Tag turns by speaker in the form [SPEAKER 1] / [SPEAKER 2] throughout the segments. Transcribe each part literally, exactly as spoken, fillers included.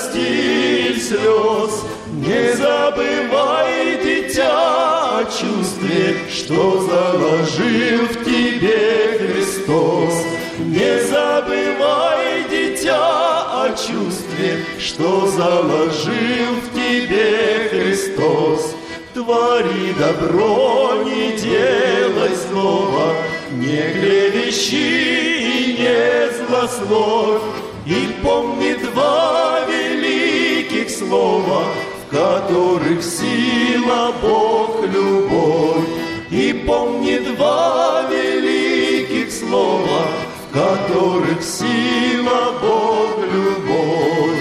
[SPEAKER 1] стиль слез. Не забывай, дитя, о чувстве, что заложил в тебе Христос. Не забывай, дитя, о чувстве, что заложил в тебе Христос. Твори добро, не делай злого, не клевещи и не злословь. И помни два великих слова, в которых сила Бог любовь. И помни два великих слова, в которых сила Бог любовь.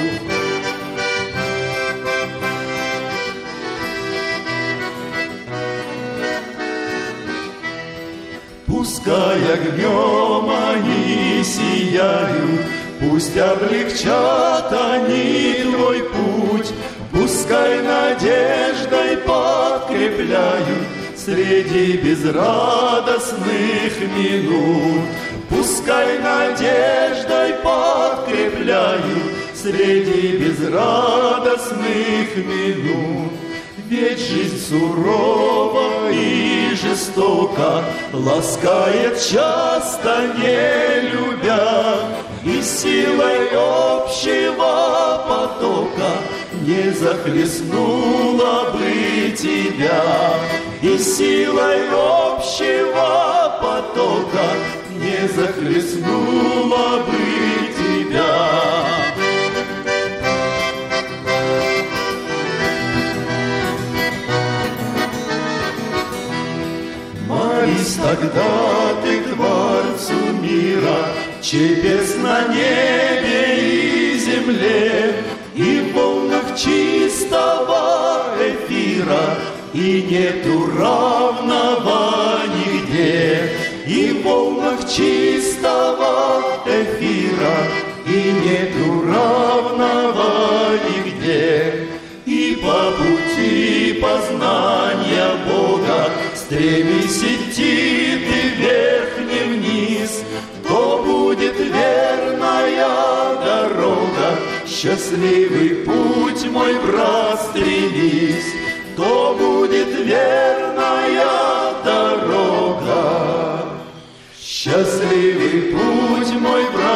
[SPEAKER 1] Пускай огнем они сияют, пусть облегчат они твой путь, пускай надеждой подкрепляют среди безрадостных минут. Пускай надеждой подкрепляют среди безрадостных минут. Ведь жизнь сурова и жестока, ласкает часто не любя, и силой общего потока не захлестнула бы тебя. И силой общего потока не захлестнула бы тебя. Молись тогда ты Творцу мира, чепец на небе и земле, и в волнах чистого эфира, и нету равного нигде. И в волнах чистого эфира, и нету равного нигде. И по пути познания Бога стремись идти ты вверх, не вниз, то будет верная дорога. Счастливый путь, мой брат, стремись, то будет верная дорога. Счастливый путь, мой брат,